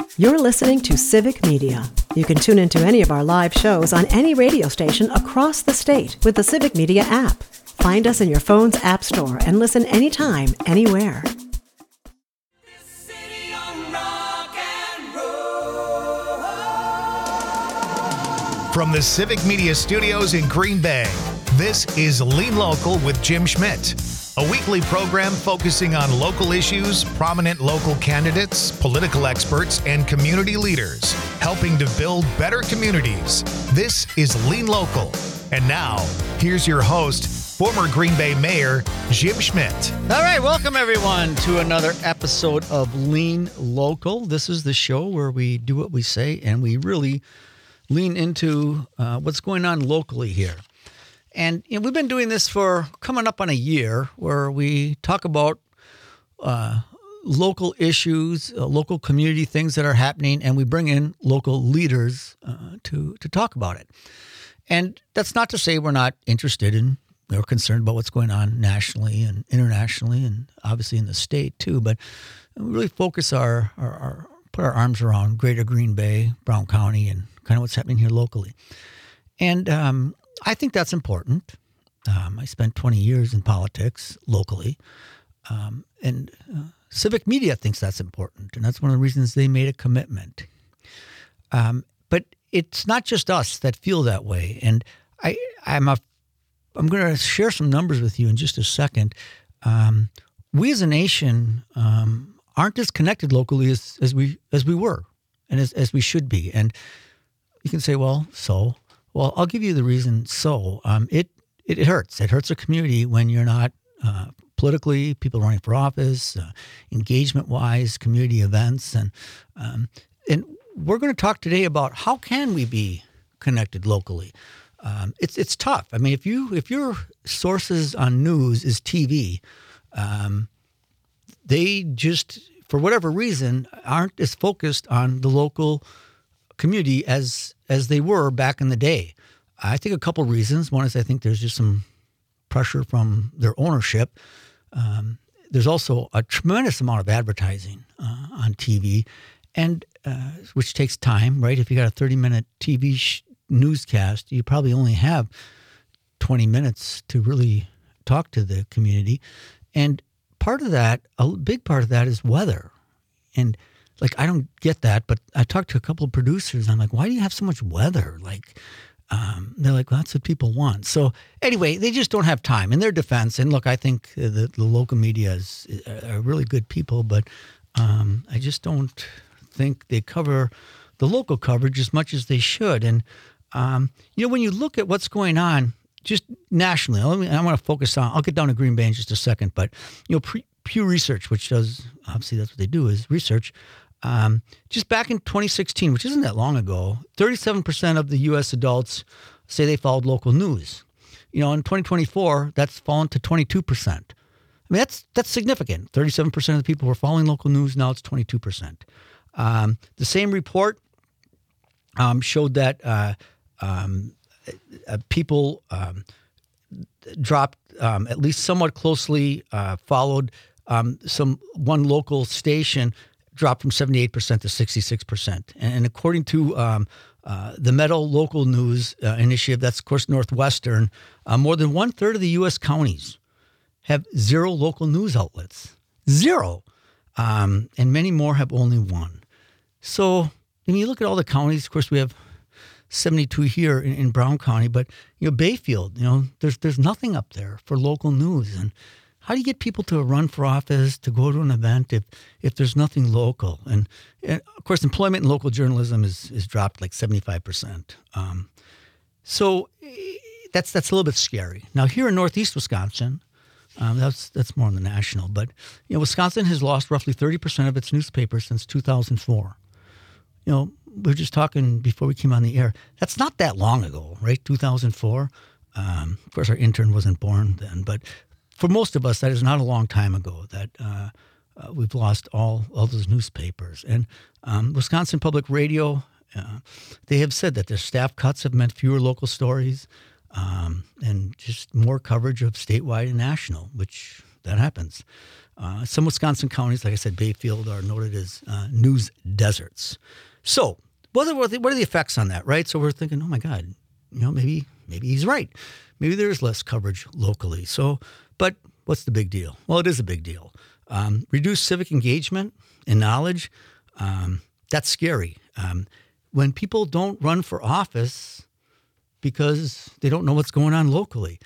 You're listening to Civic Media. You can tune into any of our live shows on any radio station across the state with the Civic Media app. Find us in your phone's app store and listen anytime, anywhere. From the Civic Media Studios in Green Bay, this is Lean Local with Jim Schmidt, a weekly program focusing on local issues, prominent local candidates, political experts, and community leaders, helping to build better communities. This is Lean Local. And now, here's your host, former Green Bay Mayor, Jim Schmidt. All right, welcome everyone to another episode of Lean Local. This is the show where we do what we say and we really lean into what's going on locally here. And we've been doing this for coming up on a year where we talk about local issues, local community things that are happening, and we bring in local leaders to talk about it. And that's not to say we're not interested in or concerned about what's going on nationally and internationally and obviously in the state too, but we really focus put our arms around Greater Green Bay, Brown County, and kind of what's happening here locally. And I think that's important. I spent 20 years in politics locally, and Civic Media thinks that's important, and that's one of the reasons they made a commitment. But it's not just us that feel that way, and I'm going to share some numbers with you in just a second. We as a nation aren't as connected locally as we were, and as we should be. And you can say, well, I'll give you the reason. It hurts. It hurts a community when you're not politically, people running for office, engagement-wise, community events, and we're going to talk today about how can we be connected locally. It's tough. I mean, if your sources on news is TV, they just, for whatever reason, aren't as focused on the local community as they were back in the day. I think a couple reasons. One is I think there's just some pressure from their ownership. There's also a tremendous amount of advertising on TV, and which takes time, right? If you got a 30-minute TV newscast, you probably only have 20 minutes to really talk to the community. And part of that, a big part of that is weather. And I don't get that, but I talked to a couple of producers. And I'm like, why do you have so much weather? They're like, well, that's what people want. So anyway, they just don't have time. In their defense, and look, I think the local media are really good people, but I just don't think they cover the local coverage as much as they should. And, when you look at what's going on just nationally, I want to focus on, I'll get down to Green Bay in just a second, but, Pew Research, which does, obviously that's what they do, is research. Just back in 2016, which isn't that long ago, 37% of the U.S. adults say they followed local news. In 2024, that's fallen to 22%. I mean, that's significant. 37% of the people were following local news. Now it's 22%. The same report showed that people dropped, at least somewhat closely followed one local station dropped from 78% to 66%. And according to the Meadow Local News Initiative, that's, of course, Northwestern, more than one-third of the U.S. counties have zero local news outlets. Zero. And many more have only one. So when you look at all the counties, of course, we have 72 here in Brown County, but, Bayfield, there's nothing up there for local news. And how do you get people to run for office, to go to an event if there's nothing local? And of course, employment in local journalism is dropped like 75%. So that's a little bit scary. Now, here in Northeast Wisconsin, that's more on the national, but Wisconsin has lost roughly 30% of its newspapers since 2004. We were just talking before we came on the air. That's not that long ago, right? 2004. Of course, our intern wasn't born then, but for most of us, that is not a long time ago that we've lost all those newspapers. And Wisconsin Public Radio, they have said that their staff cuts have meant fewer local stories and just more coverage of statewide and national, which that happens. Some Wisconsin counties, like I said, Bayfield, are noted as news deserts. So what are the effects on that, right? So we're thinking, oh my God, maybe he's right. Maybe there is less coverage locally. So, but what's the big deal? Well, it is a big deal. Reduced civic engagement and knowledge, that's scary. When people don't run for office because they don't know what's going on locally.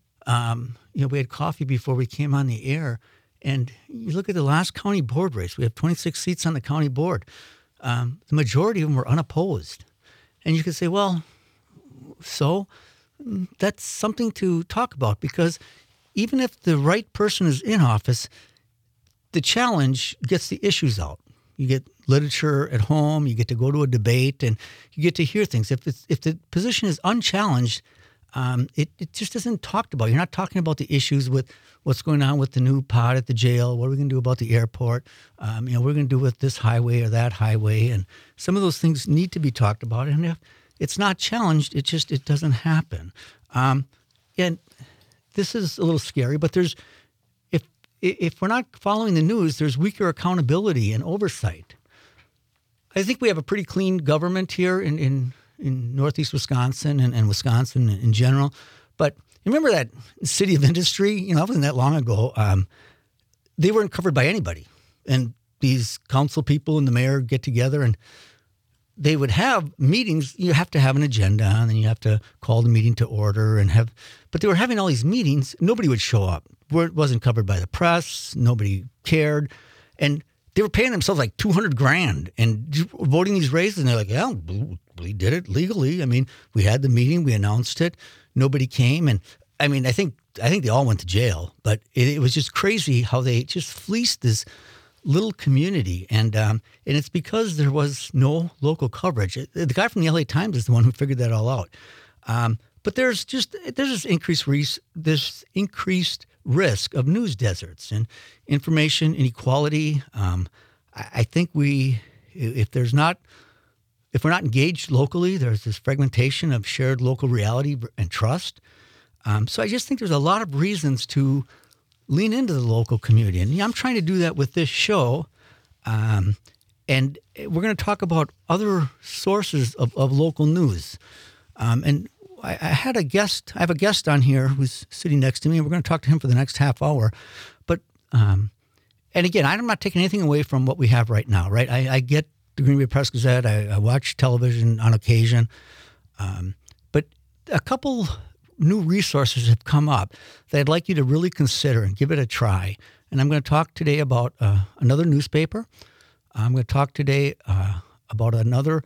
We had coffee before we came on the air, and you look at the last county board race. We have 26 seats on the county board. The majority of them were unopposed. And you could say, well, so that's something to talk about, because even if the right person is in office, the challenge gets the issues out. You get literature at home, you get to go to a debate, and you get to hear things. If the position is unchallenged, it just isn't talked about. You're not talking about the issues with what's going on with the new pod at the jail. What are we going to do about the airport? What are we going to do with this highway or that highway? And some of those things need to be talked about. And if it's not challenged, it doesn't happen. And this is a little scary, but if we're not following the news, there's weaker accountability and oversight. I think we have a pretty clean government here in Northeast Wisconsin and Wisconsin in general. But remember that City of Industry? It wasn't that long ago. They weren't covered by anybody. And these council people and the mayor get together, and they would have meetings. You have to have an agenda, and then you have to call the meeting to order but they were having all these meetings. Nobody would show up. It wasn't covered by the press. Nobody cared. And they were paying themselves like $200,000 and voting these raises. And they're like, yeah, we did it legally. I mean, we had the meeting, we announced it. Nobody came. And I mean, I think they all went to jail, but it was just crazy how they just fleeced this little community. And it's because there was no local coverage. The guy from the LA Times is the one who figured that all out. But there's this increased risk of news deserts and information inequality. I think if we're not engaged locally, there's this fragmentation of shared local reality and trust. So I just think there's a lot of reasons to lean into the local community. And I'm trying to do that with this show. And we're going to talk about other sources of local news. And I have a guest on here who's sitting next to me, and we're going to talk to him for the next half hour. But, and again, I'm not taking anything away from what we have right now, right? I get the Green Bay Press Gazette. I watch television on occasion. But a couple new resources have come up that I'd like you to really consider and give it a try. And I'm going to talk today about another newspaper. I'm going to talk today about another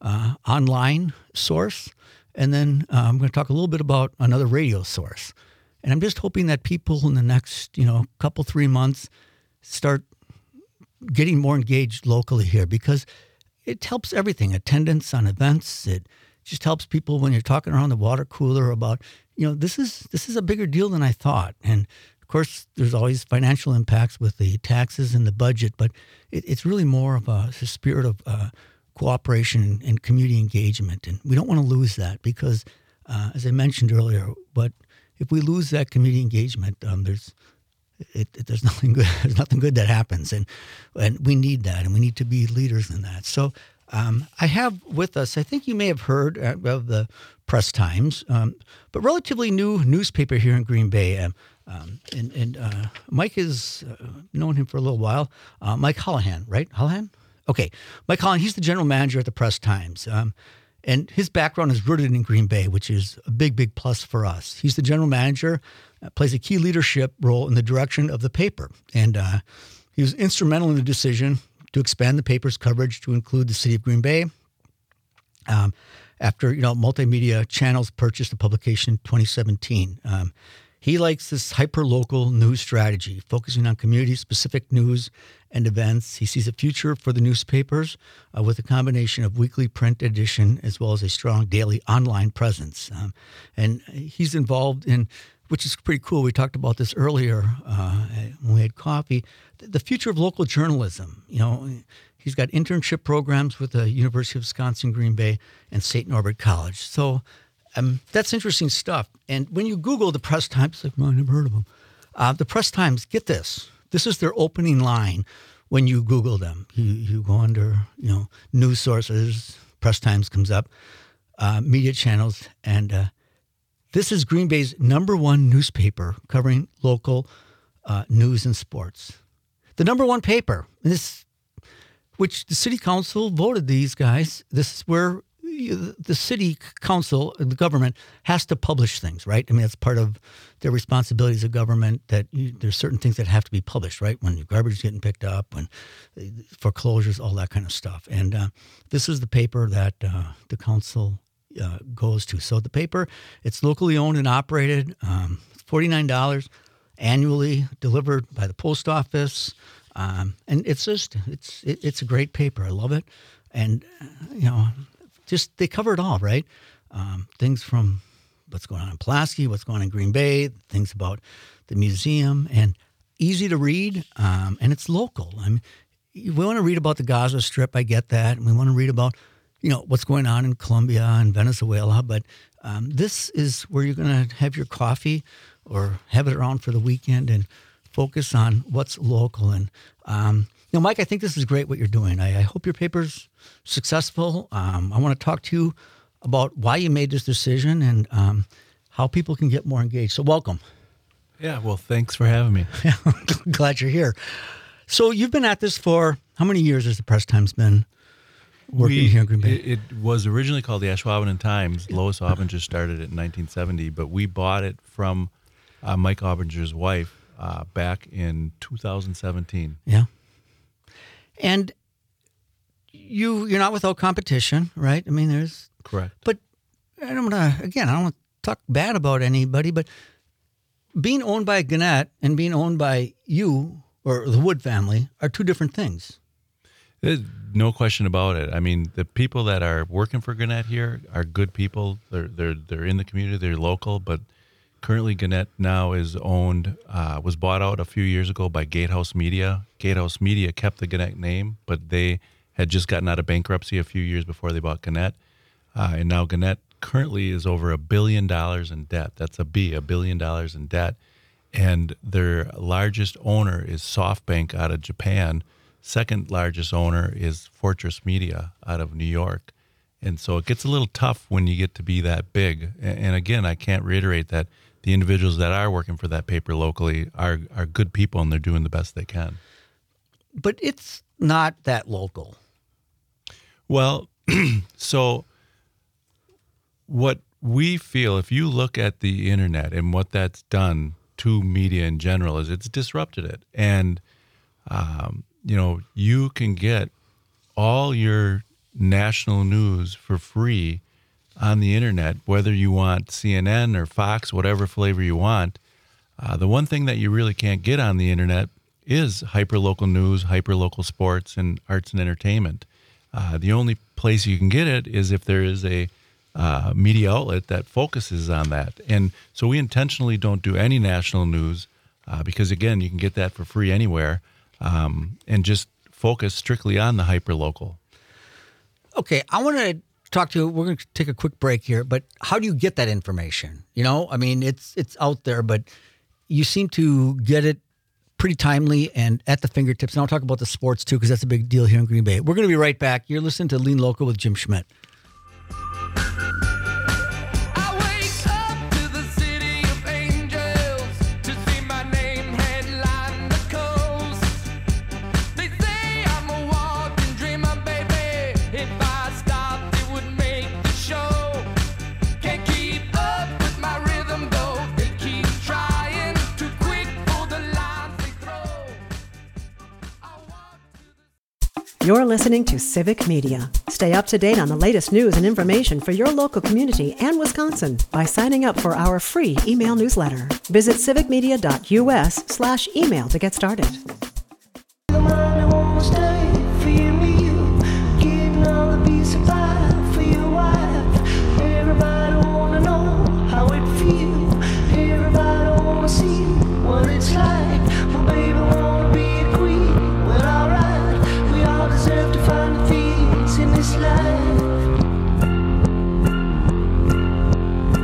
online source. And then I'm going to talk a little bit about another radio source. And I'm just hoping that people in the next, couple, 3 months start getting more engaged locally here, because it helps everything. Attendance on events. It just helps people when you're talking around the water cooler about, this is a bigger deal than I thought. And of course, there's always financial impacts with the taxes and the budget, but it's really more of a spirit of cooperation and community engagement. And we don't want to lose that, because, as I mentioned earlier, but if we lose that community engagement, there's nothing good. There's nothing good that happens, and we need that, and we need to be leaders in that. So I have with us, I think you may have heard of the Press Times, but relatively new newspaper here in Green Bay. And Mike has known him for a little while. Mike Holohan, right? Holohan? Okay. Mike Holohan, he's the general manager at the Press Times. And his background is rooted in Green Bay, which is a big, big plus for us. He's the general manager, plays a key leadership role in the direction of the paper. And he was instrumental in the decision to expand the paper's coverage to include the city of Green Bay. After, multimedia channels purchased the publication in 2017. He likes this hyper-local news strategy, focusing on community-specific news and events. He sees a future for the newspapers with a combination of weekly print edition as well as a strong daily online presence. And he's involved in, which is pretty cool, we talked about this earlier when we had coffee, the future of local journalism. He's got internship programs with the University of Wisconsin, Green Bay, and St. Norbert College. So that's interesting stuff. And when you Google the Press Times, like, I never heard of them. The Press Times, get this, This is their opening line when you Google them. You go under, news sources, Press Times comes up, media channels, and this is Green Bay's #1 newspaper covering local news and sports. The #1 paper, which the city council voted these guys. This is where the city council, the government, has to publish things, right? I mean, that's part of their responsibilities of government, that there's certain things that have to be published, right? When your garbage is getting picked up, when foreclosures, all that kind of stuff. And this is the paper that the council goes to. So the paper, it's locally owned and operated. It's $49 annually, delivered by the post office. And it's a great paper. I love it. And, just they cover it all, right? Things from what's going on in Pulaski, what's going on in Green Bay, things about the museum, and easy to read, and it's local. I mean, we want to read about the Gaza Strip, I get that, and we want to read about, what's going on in Colombia and Venezuela, but this is where you're going to have your coffee or have it around for the weekend and focus on what's local. And Mike, I think this is great what you're doing. I hope your paper's successful. I want to talk to you about why you made this decision and how people can get more engaged. So welcome. Yeah, well, thanks for having me. Yeah, glad you're here. So you've been at this for how many years has the Press Times been working here in Green Bay? It was originally called the Ashwaubenon Times. Lois Obinger started it in 1970, but we bought it from Mike Obinger's wife back in 2017. Yeah. And you're not without competition, right? I mean, there's... Correct. But I don't want to talk bad about anybody, but being owned by Gannett and being owned by you or the Wood family are two different things. There's no question about it. I mean, the people that are working for Gannett here are good people. They're in the community, they're local, but currently Gannett now is owned, was bought out a few years ago by Gatehouse Media. Gatehouse Media kept the Gannett name, but they had just gotten out of bankruptcy a few years before they bought Gannett. And now Gannett currently is over $1 billion in debt. That's $1 billion in debt. And their largest owner is SoftBank out of Japan. Second largest owner is Fortress Media out of New York. And so it gets a little tough when you get to be that big. And again, I can't reiterate that the individuals that are working for that paper locally are good people and they're doing the best they can. But it's not that local. Well, so what we feel, if you look at the internet and what that's done to media in general, is it's disrupted it. And, you can get all your national news for free on the internet, whether you want CNN or Fox, whatever flavor you want. The one thing that you really can't get on the internet is hyperlocal news, hyperlocal sports, and arts and entertainment. The only place you can get it is if there is a media outlet that focuses on that. And so we intentionally don't do any national news because, again, you can get that for free anywhere, and just focus strictly on the hyperlocal. Okay, I want to talk to you. We're going to take a quick break here, but how do you get that information? I mean, it's out there, but you seem to get it pretty timely and at the fingertips. And I'll talk about the sports too, because that's a big deal here in Green Bay. We're going to be right back. You're listening to Lean Local with Jim Schmidt. You're listening to Civic Media. Stay up to date on the latest news and information for your local community and Wisconsin by signing up for our free email newsletter. Visit civicmedia.us/email to get started.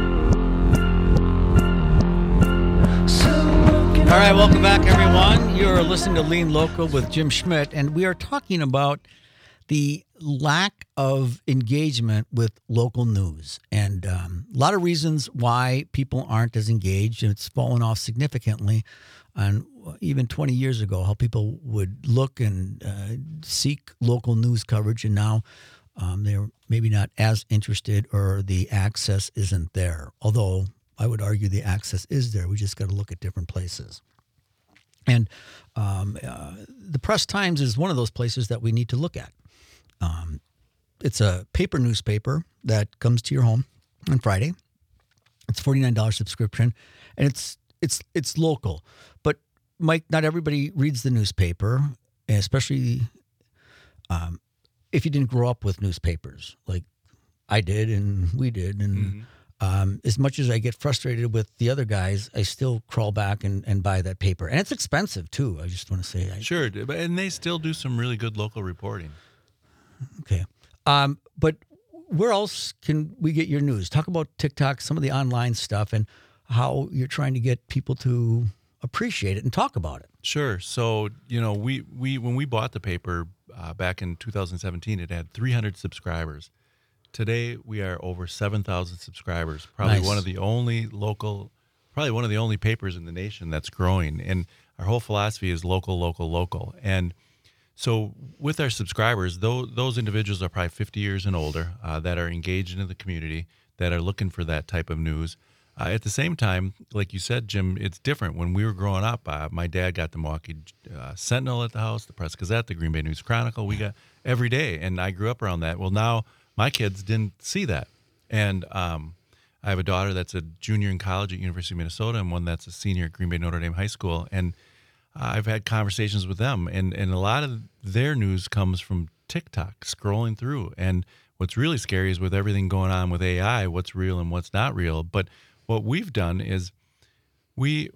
All right, welcome back, everyone. You're are listening to Lean Local with Jim Schmidt, and we are talking about the lack of engagement with local news, and a lot of reasons why people aren't as engaged, and it's fallen off significantly. And even 20 years ago, how people would look and seek local news coverage, and now they're maybe not as interested, or the access isn't there. Although I would argue the access is there. We just got to look at different places. And the Press-Times is one of those places that we need to look at. It's a paper newspaper that comes to your home on Friday. It's $49 subscription, and it's local. But Mike, not everybody reads the newspaper, especially if you didn't grow up with newspapers like I did and we did. And as much as I get frustrated with the other guys, I still crawl back and buy that paper. And it's expensive, too, I just want to say. Sure, and they still do some really good local reporting. Okay. But where else can we get your news? Talk about TikTok, some of the online stuff, and how you're trying to get people to appreciate it and talk about it. Sure. So, we when we bought the paper back in 2017, it had 300 subscribers. Today, we are over 7,000 subscribers. Probably Nice. one of the only papers in the nation that's growing. And our whole philosophy is local, local, local. And so with our subscribers, those individuals are probably 50 years and older that are engaged in the community, that are looking for that type of news. At the same time, like you said, Jim, it's different. When we were growing up, my dad got the Milwaukee Sentinel at the house, the Press-Gazette, the Green Bay News Chronicle. We got every day, and I grew up around that. Well, now my kids didn't see that. And I have a daughter that's a junior in college at University of Minnesota and one that's a senior at Green Bay Notre Dame High School. And I've had conversations with them, and a lot of their news comes from TikTok, scrolling through. And what's really scary is with everything going on with AI, what's real and what's not real. But what we've done is I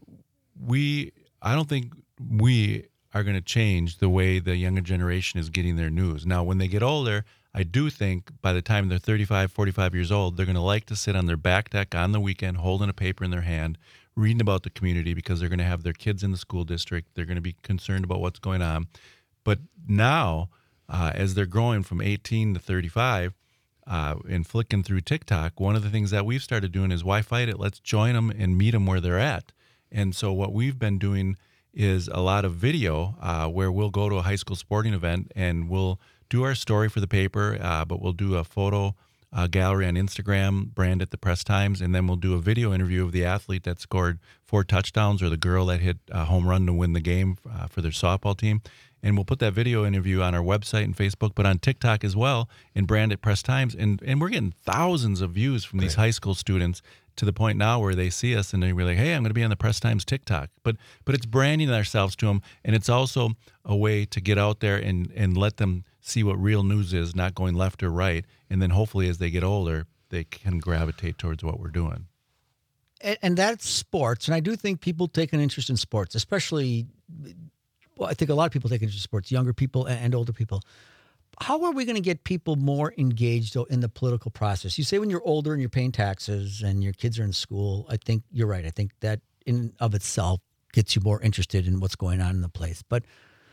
don't think we are going to change the way the younger generation is getting their news. Now, when they get older, I do think by the time they're 35, 45 years old, they're going to like to sit on their back deck on the weekend, holding a paper in their hand, reading about the community, because they're going to have their kids in the school district. They're going to be concerned about what's going on. But now, as they're growing from 18 to 35 and flicking through TikTok, one of the things that we've started doing is, why fight it? Let's join them and meet them where they're at. And so what we've been doing is a lot of video where we'll go to a high school sporting event and we'll do our story for the paper, but we'll do a photo gallery on Instagram, brand it the Press-Times, and then we'll do a video interview of the athlete that scored 4 touchdowns or the girl that hit a home run to win the game for their softball team. And we'll put that video interview on our website and Facebook, but on TikTok as well, and brand it Press-Times. And we're getting thousands of views from these high school students, to the point now where they see us and they're like, hey, I'm going to be on the Press-Times TikTok. But it's branding ourselves to them, and it's also a way to get out there and let them see what real news is, not going left or right. And then hopefully as they get older, they can gravitate towards what we're doing. And that's sports. And I do think people take an interest in sports, especially, well, I think a lot of people take interest in sports, younger people and older people. How are we going to get people more engaged in the political process? You say when you're older and you're paying taxes and your kids are in school, I think you're right. I think that in of itself gets you more interested in what's going on in the place. But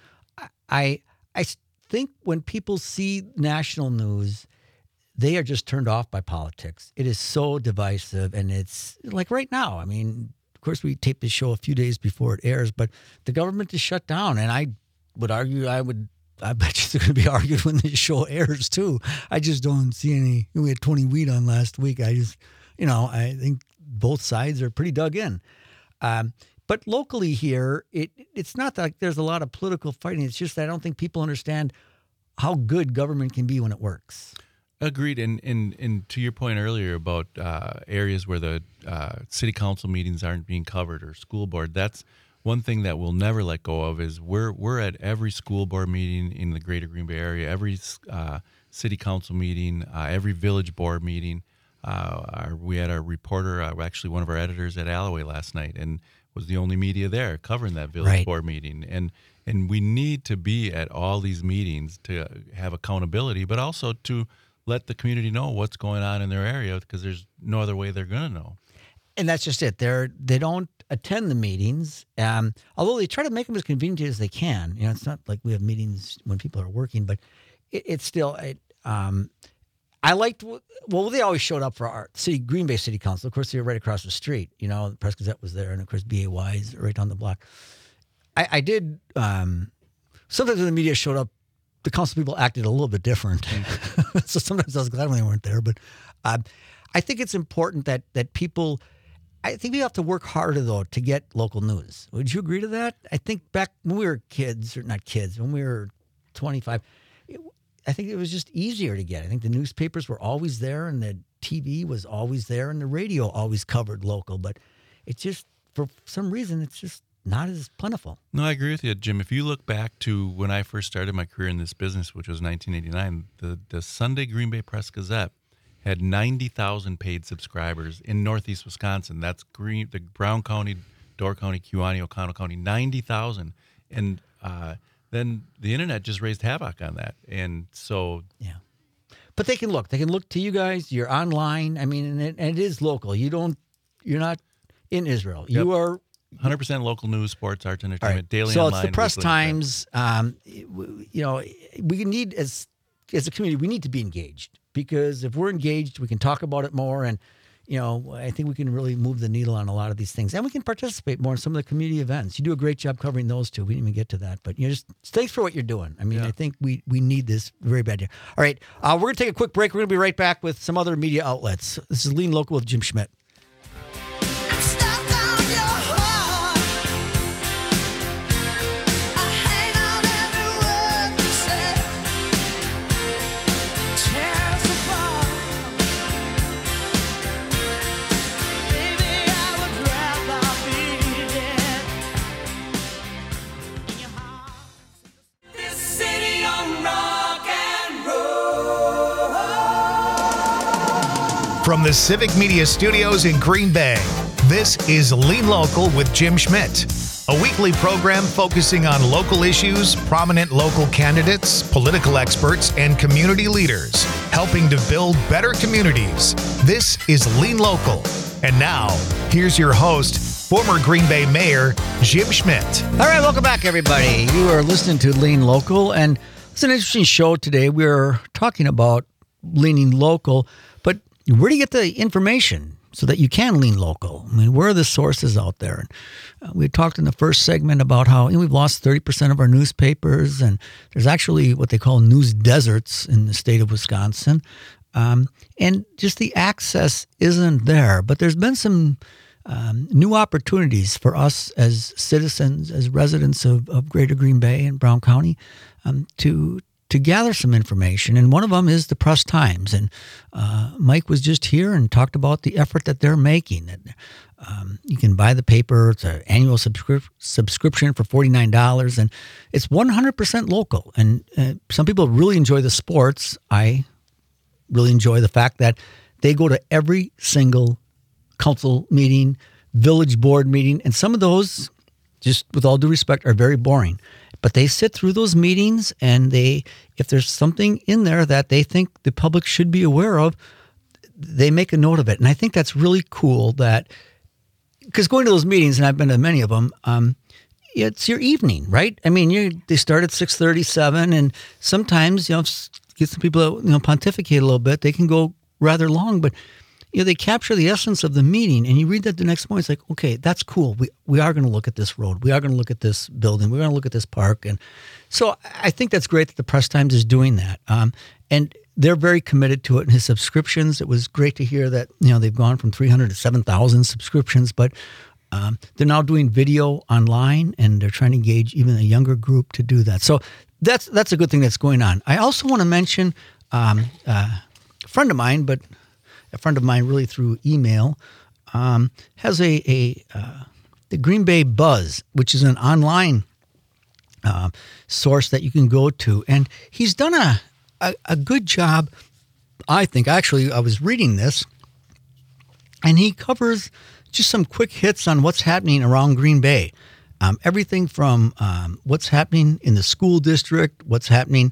I think when people see national news, they are just turned off by politics. It is so divisive, and it's like right now. I mean, of course, we tape this show a few days before it airs, but the government is shut down, and I would argue, I bet you they're going to be argued when this show airs too. I just don't see any. We had Tony Weed on last week. I think both sides are pretty dug in. But locally here, it's not like there's a lot of political fighting. It's just that I don't think people understand how good government can be when it works. Agreed. And to your point earlier about areas where the city council meetings aren't being covered, or school board, that's one thing that we'll never let go of. Is we're at every school board meeting in the greater Green Bay area, every city council meeting, every village board meeting. We had our reporter, actually one of our editors at Alloway last night, and was the only media there covering that village board meeting. And we need to be at all these meetings to have accountability, but also to let the community know what's going on in their area, because there's no other way they're going to know. And that's just it. They don't attend the meetings, although they try to make them as convenient as they can. You know, it's not like we have meetings when people are working, but it's still. I liked. Well, they always showed up for our Green Bay City Council. Of course, they were right across the street. You know, the Press Gazette was there, and of course, BAY is right down the block. I did. Sometimes when the media showed up, the council people acted a little bit different. So sometimes I was glad when they weren't there. But I think it's important that people. I think we have to work harder, though, to get local news. Would you agree to that? I think back when we were kids, or not kids, when we were 25, I think it was just easier to get. I think the newspapers were always there, and the TV was always there, and the radio always covered local. But it's just, for some reason, it's just not as plentiful. No, I agree with you, Jim. If you look back to when I first started my career in this business, which was 1989, the Sunday Green Bay Press Gazette had 90,000 paid subscribers in Northeast Wisconsin. That's the Brown County, Door County, Kewaunee, O'Connell County, 90,000. And then the internet just raised havoc on that. And so... Yeah. But they can look to you guys. You're online. I mean, and it is local. You're not in Israel. Yep. You are... 100% local news, sports, arts, entertainment, right. daily so online. So it's the Press weekly. Times. You know, we need, as a community, we need to be engaged. Because if we're engaged, we can talk about it more, and I think we can really move the needle on a lot of these things, and we can participate more in some of the community events. You do a great job covering those too. We didn't even get to that, but just thanks for what you're doing. I mean, I think we need this very bad here. All right, we're going to take a quick break. We're going to be right back with some other media outlets. This is Lean Local with Jim Schmidt. From the Civic Media Studios in Green Bay, this is Lean Local with Jim Schmidt, a weekly program focusing on local issues, prominent local candidates, political experts, and community leaders, helping to build better communities. This is Lean Local. And now, here's your host, former Green Bay Mayor, Jim Schmidt. All right, welcome back, everybody. You are listening to Lean Local, and it's an interesting show today. We're talking about leaning local, but where do you get the information so that you can lean local? I mean, where are the sources out there? And we talked in the first segment about how we've lost 30% of our newspapers, and there's actually what they call news deserts in the state of Wisconsin. And just the access isn't there. But there's been some new opportunities for us as citizens, as residents of Greater Green Bay and Brown County, to gather some information, and one of them is the Press Times. And Mike was just here and talked about the effort that they're making. You can buy the paper. It's an annual subscription for $49, and it's 100% local. And some people really enjoy the sports. I really enjoy the fact that they go to every single council meeting, village board meeting, and some of those, just with all due respect, are very boring. But they sit through those meetings, and if there's something in there that they think the public should be aware of, they make a note of it. And I think that's really cool because going to those meetings, and I've been to many of them, it's your evening, right? I mean, they start at 6:37, and sometimes, get some people that, pontificate a little bit. They can go rather long, but they capture the essence of the meeting, and you read that the next morning. It's like, okay, that's cool. We are going to look at this road. We are going to look at this building. We're going to look at this park. And so I think that's great that the Press Times is doing that. And they're very committed to it. And his subscriptions, it was great to hear that, they've gone from 300 to 7,000 subscriptions, but they're now doing video online, and they're trying to engage even a younger group to do that. So that's a good thing that's going on. I also want to mention a friend of mine, but a friend of mine really through email, has the Green Bay Buzz, which is an online source that you can go to. And he's done a good job, I think. Actually, I was reading this, and he covers just some quick hits on what's happening around Green Bay. Everything from what's happening in the school district, what's happening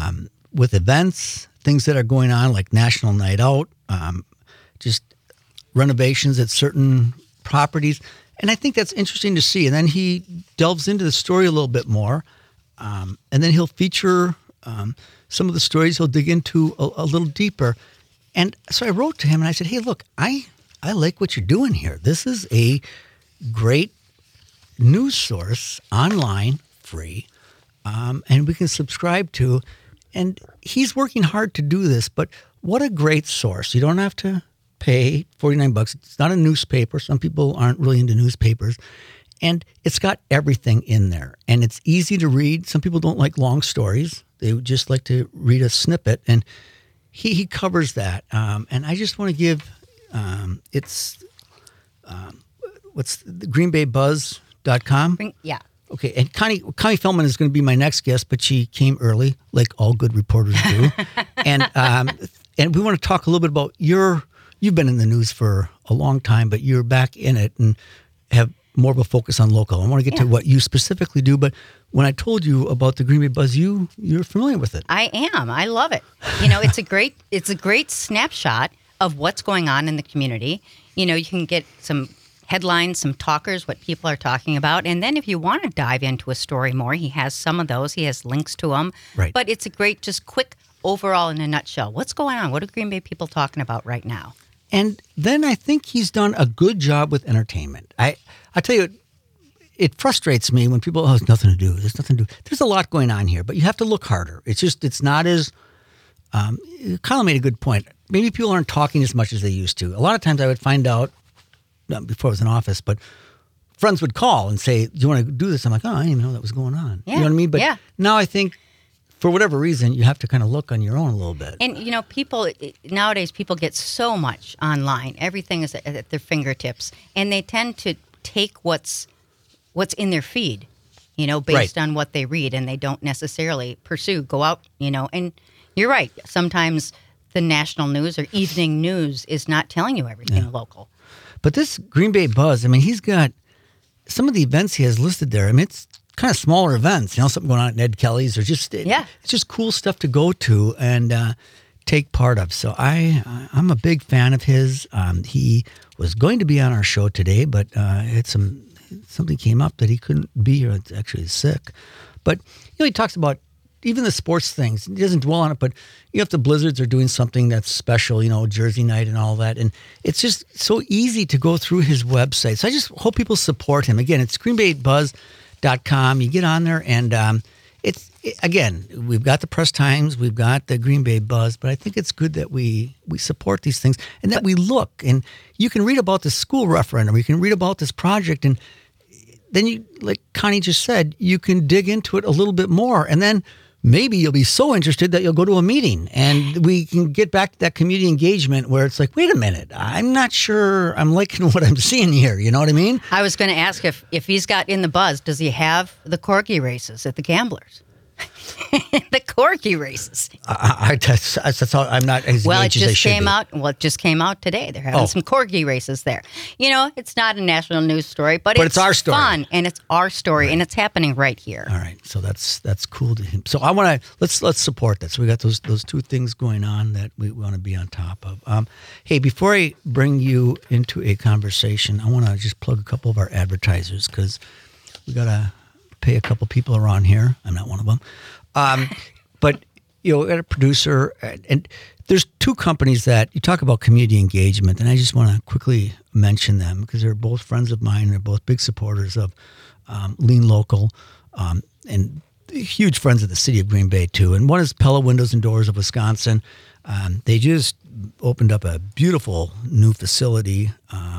with events, things that are going on like National Night Out, just renovations at certain properties. And I think that's interesting to see. And then he delves into the story a little bit more. And then he'll feature some of the stories he'll dig into a little deeper. And so I wrote to him and I said, hey, look, I like what you're doing here. This is a great news source, online, free, and we can subscribe to. And he's working hard to do this, but what a great source. You don't have to pay $49. It's not a newspaper. Some people aren't really into newspapers. And it's got everything in there. And it's easy to read. Some people don't like long stories. They would just like to read a snippet. And he covers that. And I just want to give, what's the greenbaybuzz.com? Yeah. Okay, and Connie Feldman is going to be my next guest, but she came early, like all good reporters do. And we want to talk a little bit about you've been in the news for a long time, but you're back in it and have more of a focus on local. I want to get to what you specifically do, but when I told you about the Green Bay Buzz, you're familiar with it. I am. I love it. It's a great snapshot of what's going on in the community. You can get some headlines, some talkers, what people are talking about. And then if you want to dive into a story more, he has some of those. He has links to them. Right. But it's a great, just quick overall in a nutshell. What's going on? What are Green Bay people talking about right now? And then I think he's done a good job with entertainment. I tell you, it frustrates me when people, there's nothing to do. There's nothing to do. There's a lot going on here, but you have to look harder. It's not as, Kyle made a good point. Maybe people aren't talking as much as they used to. A lot of times I would find out, before I was in office, but friends would call and say, do you want to do this? I'm like, I didn't even know that was going on. Yeah. You know what I mean? But yeah. Now I think for whatever reason, you have to kind of look on your own a little bit. And, nowadays people get so much online. Everything is at their fingertips. And they tend to take what's in their feed, based on what they read. And they don't necessarily go out, And you're right. Sometimes the national news or evening news is not telling you everything local. But this Green Bay Buzz, he's got some of the events he has listed there. It's kind of smaller events, something going on at Ned Kelly's or just, it's just cool stuff to go to and take part of. So I'm a big fan of his. He was going to be on our show today, but something came up that he couldn't be here. It's actually sick. But, he talks about even the sports things. He doesn't dwell on it, but if the Blizzards are doing something that's special, Jersey night and all that. And it's just so easy to go through his website. So I just hope people support him. Again, it's greenbaybuzz.com. You get on there and again, we've got the Press Times, we've got the Green Bay Buzz, but I think it's good that we support these things and that we look. And you can read about the school referendum, you can read about this project, and then you, like Connie just said, you can dig into it a little bit more. And then maybe you'll be so interested that you'll go to a meeting and we can get back to that community engagement where it's like, wait a minute, I'm not sure I'm liking what I'm seeing here. You know what I mean? I was going to ask if he's got in the Buzz, does he have the corgi races at the Gamblers? The corgi races. That's all. I'm not as well. It engaged as I just should came be. out. Well, it just came out today. They're having some corgi races there. It's not a national news story, but it's our story. Fun, and it's our story, and it's happening right here. All right, so that's cool to him. So I want to let's support that. So we got those two things going on that we want to be on top of. Hey, before I bring you into a conversation, I want to just plug a couple of our advertisers because we got to pay a couple people around here. I'm not one of them. But, we got a producer, and there's two companies that you talk about community engagement, and I just want to quickly mention them because they're both friends of mine. They're both big supporters of Lean Local and huge friends of the city of Green Bay, too. And one is Pella Windows and Doors of Wisconsin. They just opened up a beautiful new facility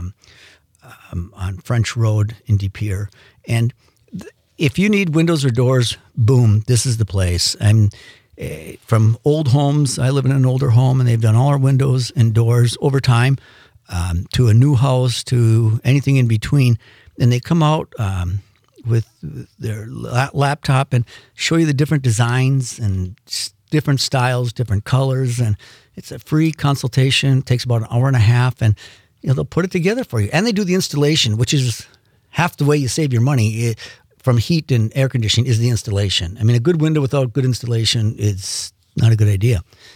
on French Road in De Pere. And if you need windows or doors, boom, this is the place. I'm from old homes. I live in an older home, and they've done all our windows and doors over time to a new house, to anything in between. And they come out with their laptop and show you the different designs and different styles, different colors. And it's a free consultation. It takes about an hour and a half, and they'll put it together for you. And they do the installation, which is half the way you save your money. From heat and air conditioning is the installation. A good window without good installation is not a good idea.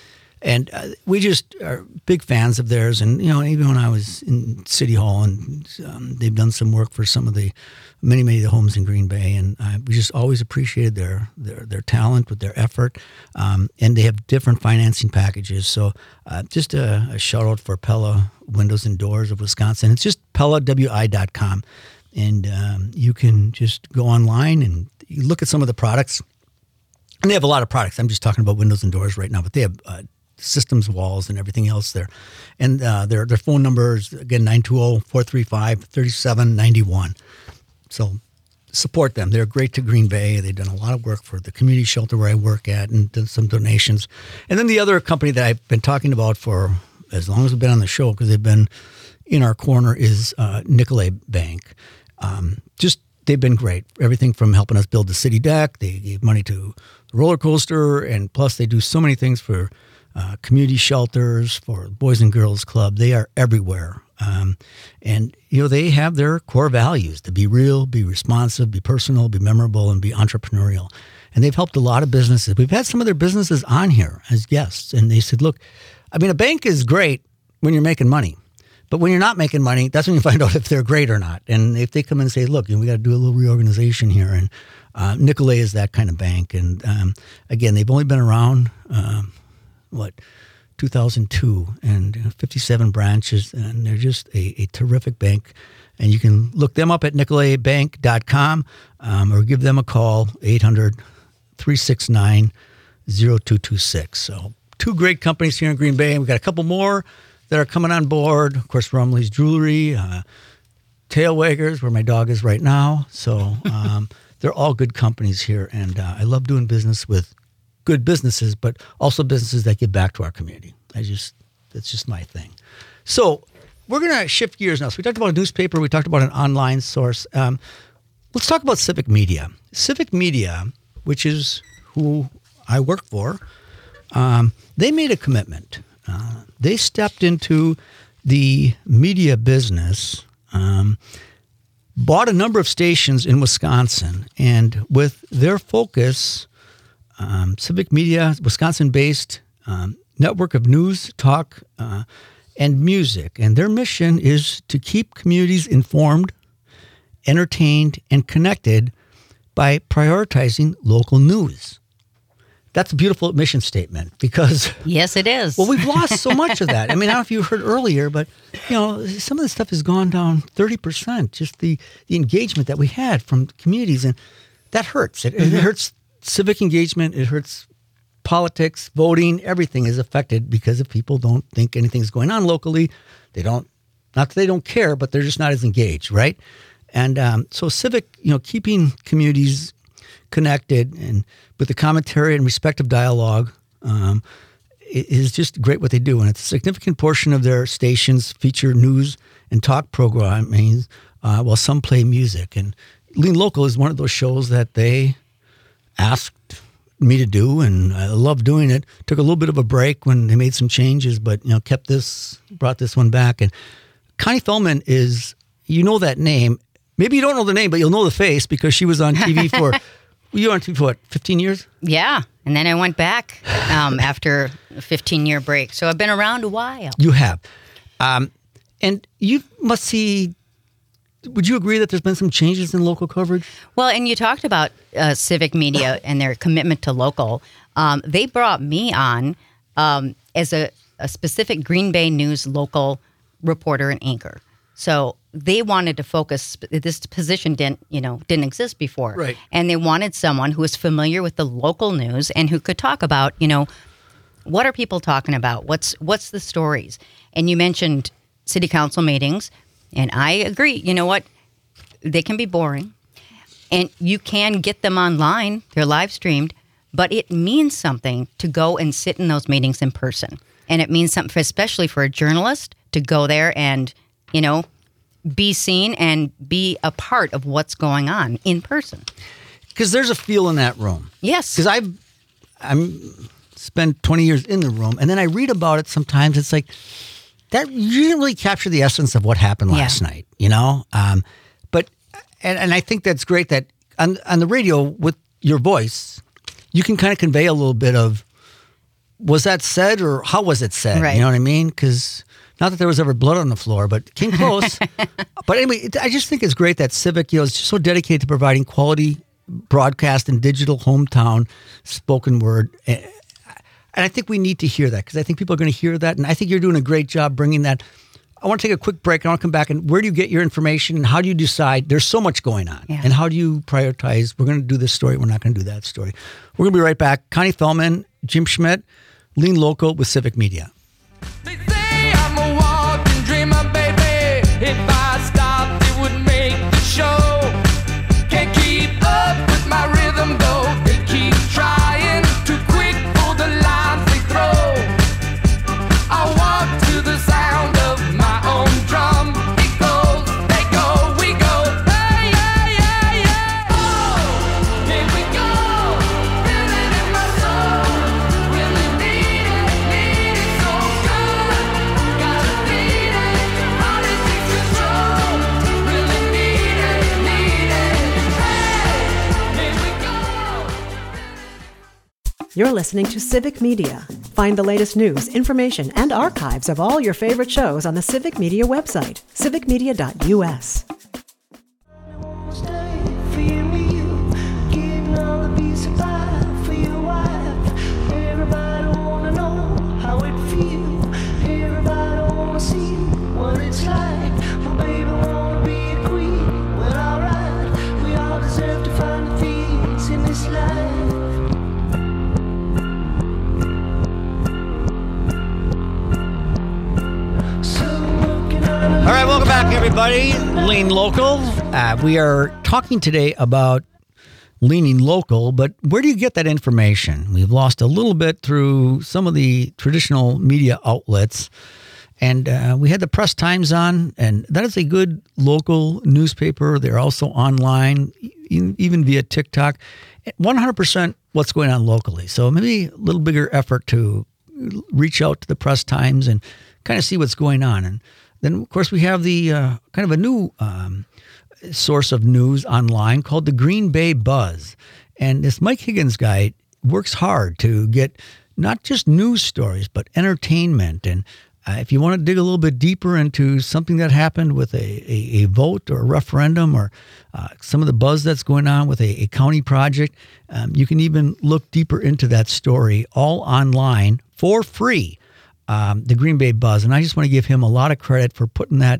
And we just are big fans of theirs. And, even when I was in City Hall, and they've done some work for some of the many of the homes in Green Bay. And we just always appreciated their talent with their effort. And they have different financing packages. So just a shout out for Pella Windows and Doors of Wisconsin. It's just PellaWI.com. And you can just go online and you look at some of the products. And they have a lot of products. I'm just talking about windows and doors right now, but they have systems, walls, and everything else there. And their phone number is, again, 920-435-3791. So support them. They're great to Green Bay. They've done a lot of work for the community shelter where I work at and done some donations. And then the other company that I've been talking about for as long as we've been on the show, because they've been in our corner, is Nicolet Bank. They've been great. Everything from helping us build the city deck. They gave money to the roller coaster, and plus they do so many things for community shelters, for Boys and Girls Club. They are everywhere. And they have their core values: to be real, be responsive, be personal, be memorable, and be entrepreneurial. And they've helped a lot of businesses. We've had some of their businesses on here as guests, and they said, look, a bank is great when you're making money. But when you're not making money, that's when you find out if they're great or not. And if they come in and say, look, we got to do a little reorganization here. And Nicolet is that kind of bank. And again, they've only been around, 2002, and 57 branches. And they're just a terrific bank. And you can look them up at nicoletbank.com or give them a call, 800-369-0226. So 2 great companies here in Green Bay. And we've got a couple more that are coming on board. Of course, Rumley's Jewelry, Tailwaggers, where my dog is right now. So they're all good companies here. And I love doing business with good businesses, but also businesses that give back to our community. That's just my thing. So we're going to shift gears now. So we talked about a newspaper. We talked about an online source. Let's talk about Civic Media. Civic Media, which is who I work for, they made a commitment. They stepped into the media business, bought a number of stations in Wisconsin, and with their focus, Civic Media, Wisconsin-based network of news, talk, and music. And their mission is to keep communities informed, entertained, and connected by prioritizing local news. That's a beautiful mission statement because... Yes, it is. Well, we've lost so much of that. I don't know if you heard earlier, but, some of the stuff has gone down 30%, just the engagement that we had from communities. And that hurts. It hurts civic engagement. It hurts politics, voting. Everything is affected because if people don't think anything's going on locally, not that they don't care, but they're just not as engaged, right? And so civic, keeping communities connected and with the commentary and respective dialogue is just great what they do. And it's a significant portion of their stations feature news and talk programming while some play music. And Lean Local is one of those shows that they asked me to do, and I love doing it. Took a little bit of a break when they made some changes, but brought this one back. And Connie Feldman is, that name. Maybe you don't know the name, but you'll know the face because she was on TV for... You were on TV for what, 15 years? Yeah. And then I went back after a 15-year break. So I've been around a while. You have. And you must see, would you agree that there's been some changes in local coverage? Well, and you talked about Civic Media and their commitment to local. They brought me on as a specific Green Bay News local reporter and anchor. So they wanted to focus. This position didn't exist before, right? And they wanted someone who was familiar with the local news and who could talk about, what are people talking about? What's the stories? And you mentioned city council meetings, and I agree. You know what? They can be boring, and you can get them online. They're live streamed, but it means something to go and sit in those meetings in person, and it means something, especially for a journalist, to go there and be seen and be a part of what's going on in person. Because there's a feel in that room. Yes. Because I'm spent 20 years in the room, and then I read about it sometimes. It's like, that you didn't really capture the essence of what happened last night, But I think that's great that on the radio with your voice, you can kind of convey a little bit of was that said or how was it said? Right. You know what I mean? Because not that there was ever blood on the floor, but came close. But anyway, I just think it's great that Civic, is just so dedicated to providing quality broadcast and digital hometown spoken word. And I think we need to hear that, because I think people are going to hear that. And I think you're doing a great job bringing that. I want to take a quick break. I want to come back. And where do you get your information? And how do you decide? There's so much going on. Yeah. And how do you prioritize? We're going to do this story. We're not going to do that story. We're going to be right back. Connie Feldman, Jim Schmidt, Lean Local with Civic Media. They say I'm a walking dreamer, baby. If I stopped, it would make the show. Can't keep up with my rhythm, though. They keep trying, too quick for the lines they throw. I walk to the sound of my own drum. It goes, they go, we go. Hey, hey, hey, hey. Oh, here we go. Feel it in my soul. Really need it so good. Gotta need it. How to take control. Really need it. Hey, here we go. You're listening to Civic Media. Find the latest news, information, and archives of all your favorite shows on the Civic Media website, civicmedia.us. Stay for you and you, getting all the peace of pie for your wife. Everybody wanna know how it feels. Everybody wanna see what it's like. My baby wanna be a queen. Well, alright, we all deserve to find the things in this life. So looking at All right, welcome back, everybody. Lean Local. We are talking today about leaning local, but where do you get that information? We've lost a little bit through some of the traditional media outlets. And we had the Press Times on, and that is a good local newspaper. They're also online, even via TikTok. 100% what's going on locally. So maybe a little bigger effort to reach out to the Press Times and kind of see what's going on. And then, of course, we have the kind of a new source of news online called the Green Bay Buzz. And this Mike Higgins guy works hard to get not just news stories, but entertainment. And if you want to dig a little bit deeper into something that happened with a vote or a referendum, or some of the buzz that's going on with a county project, you can even look deeper into that story, all online for free. The Green Bay Buzz. And I just want to give him a lot of credit for putting that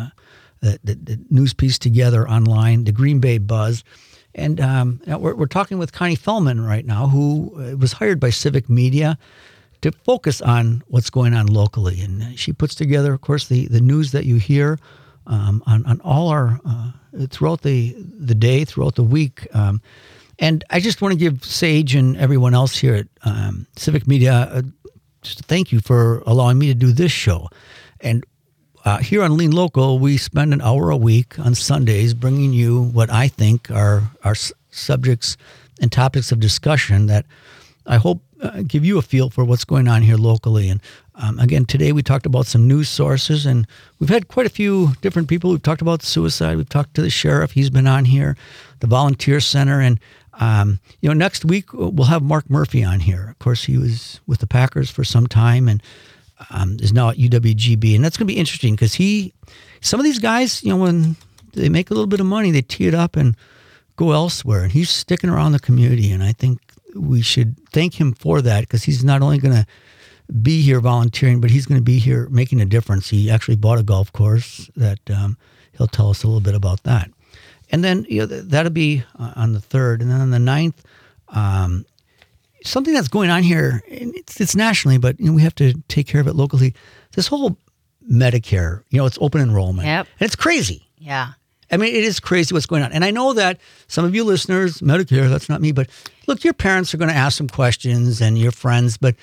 the news piece together online, the Green Bay Buzz. And we're talking with Connie Feldman right now, who was hired by Civic Media to focus on what's going on locally. And she puts together, of course, the news that you hear on all our, throughout the day, throughout the week. And I just want to give Sage and everyone else here at Civic Media just thank you for allowing me to do this show. And here on Lean Local, we spend an hour a week on Sundays bringing you what I think are subjects and topics of discussion that I hope give you a feel for what's going on here locally. And again, today we talked about some news sources, and we've had quite a few different people. We've talked about suicide. We've talked to the sheriff. He's been on here, the volunteer center. And, next week we'll have Mark Murphy on here. Of course, he was with the Packers for some time and is now at UWGB. And that's going to be interesting because some of these guys, when they make a little bit of money, they tee it up and go elsewhere. And he's sticking around the community. And I think we should thank him for that, because he's not only going to be here volunteering, but he's going to be here making a difference. He actually bought a golf course that he'll tell us a little bit about that. And then that'll be on the 3rd. And then on the 9th, something that's going on here, it's nationally, but we have to take care of it locally. This whole Medicare, it's open enrollment. Yep. And it's crazy. Yeah. I mean, it is crazy what's going on. And I know that some of you listeners, Medicare, that's not me, but look, your parents are going to ask some questions and your friends, but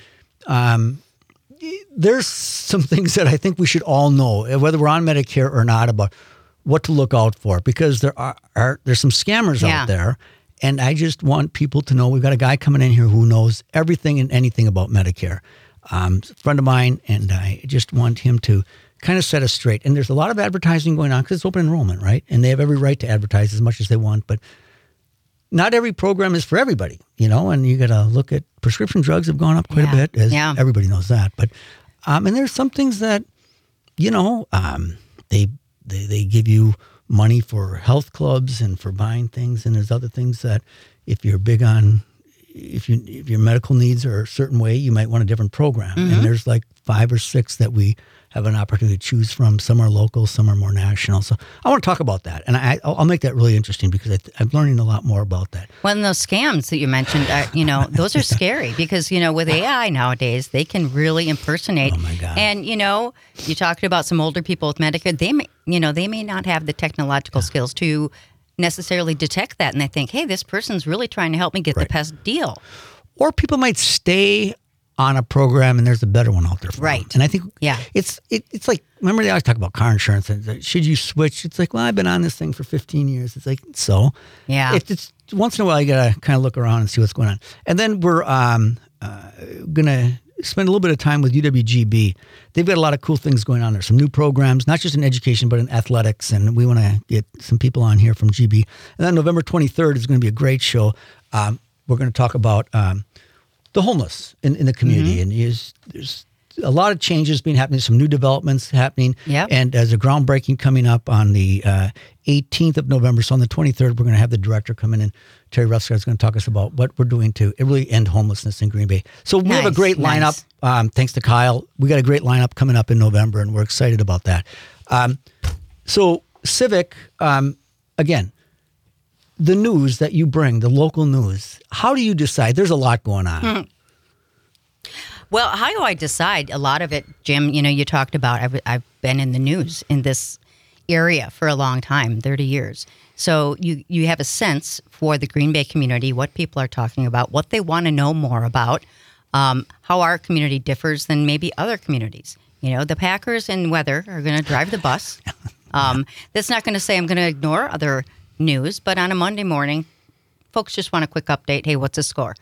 there's some things that I think we should all know, whether we're on Medicare or not, about what to look out for, because there's some scammers out there. And I just want people to know we've got a guy coming in here who knows everything and anything about Medicare. A friend of mine, and I just want him to kind of set us straight. And there's a lot of advertising going on because it's open enrollment, right? And they have every right to advertise as much as they want. But not every program is for everybody, and you got to look at prescription drugs have gone up quite a bit, as everybody knows that. But, and there's some things that, they give you money for health clubs and for buying things. And there's other things that if you're big on, if your medical needs are a certain way, you might want a different program. And there's like 5 or 6 that we have an opportunity to choose from. Some are local, some are more national. So I want to talk about that. And I'll make that really interesting because I'm learning a lot more about that. Well, and those scams that you mentioned, those are scary because, with AI nowadays, they can really impersonate. Oh, my God. And, you talked about some older people with Medicare. They may not have the technological skills to necessarily detect that. And they think, hey, this person's really trying to help me get the best deal. Or people might stay on a program and there's a better one out there for them. And I think it's like, remember they always talk about car insurance and should you switch? It's like, well, I've been on this thing for 15 years. It's like, so it's once in a while you got to kind of look around and see what's going on. And then we're going to spend a little bit of time with UWGB. They've got a lot of cool things going on there. Some new programs, not just in education, but in athletics. And we want to get some people on here from GB. And then November 23rd is going to be a great show. We're going to talk about the homeless in the community. And there's a lot of changes being happening, some new developments happening. And there's a groundbreaking coming up on the 18th of November. So on the 23rd, we're going to have the director come in, and Terry Ruffscott is going to talk us about what we're doing to really end homelessness in Green Bay. So we have a great lineup. Thanks to Kyle. We got a great lineup coming up in November, and we're excited about that. So Civic, again, the news that you bring, the local news, how do you decide? There's a lot going on. Well, how do I decide? A lot of it, Jim, you talked about, I've been in the news in this area for a long time, 30 years. So you have a sense for the Green Bay community, what people are talking about, what they want to know more about, how our community differs than maybe other communities. The Packers and weather are going to drive the bus. That's not going to say I'm going to ignore other news, but on a Monday morning, folks just want a quick update. Hey, what's the score?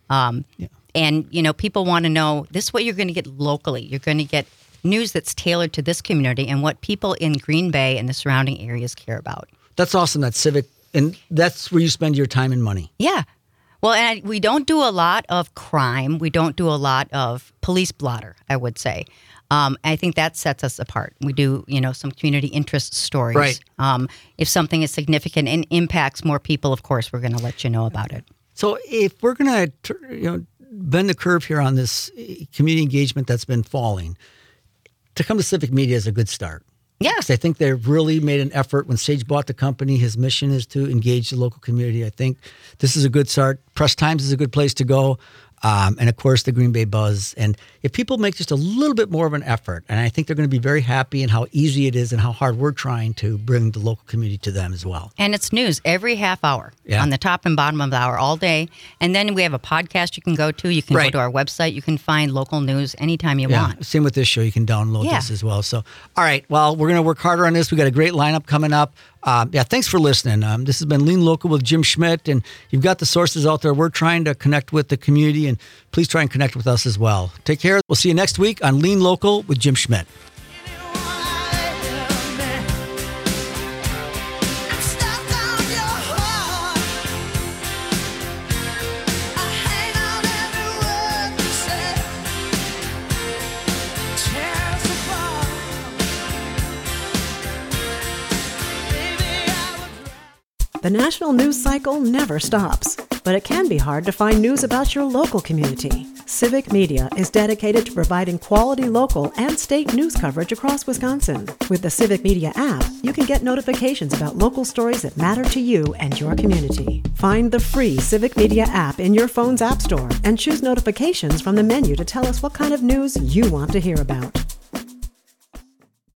And, people want to know this is what you're going to get locally. You're going to get news that's tailored to this community and what people in Green Bay and the surrounding areas care about. That's awesome. That's Civic. And that's where you spend your time and money. Yeah. Well, and we don't do a lot of crime. We don't do a lot of police blotter, I would say. I think that sets us apart. We do, some community interest stories. Right. If something is significant and impacts more people, of course, we're going to let you know about it. So if we're going to, bend the curve here on this community engagement that's been falling, to come to Civic Media is a good start. Yes. I think they've really made an effort. When Sage bought the company, his mission is to engage the local community. I think this is a good start. Press Times is a good place to go. And of course, the Green Bay Buzz. And if people make just a little bit more of an effort, and I think they're going to be very happy in how easy it is and how hard we're trying to bring the local community to them as well. And it's news every half hour on the top and bottom of the hour all day. And then we have a podcast you can go to. You can go to our website. You can find local news anytime you want. Same with this show. You can download this as well. So, all right. Well, we're going to work harder on this. We got a great lineup coming up. Thanks for listening. This has been Lean Local with Jim Schmidt, and you've got the sources out there. We're trying to connect with the community, and please try and connect with us as well. Take care. We'll see you next week on Lean Local with Jim Schmidt. The national news cycle never stops, but it can be hard to find news about your local community. Civic Media is dedicated to providing quality local and state news coverage across Wisconsin. With the Civic Media app, you can get notifications about local stories that matter to you and your community. Find the free Civic Media app in your phone's app store and choose notifications from the menu to tell us what kind of news you want to hear about.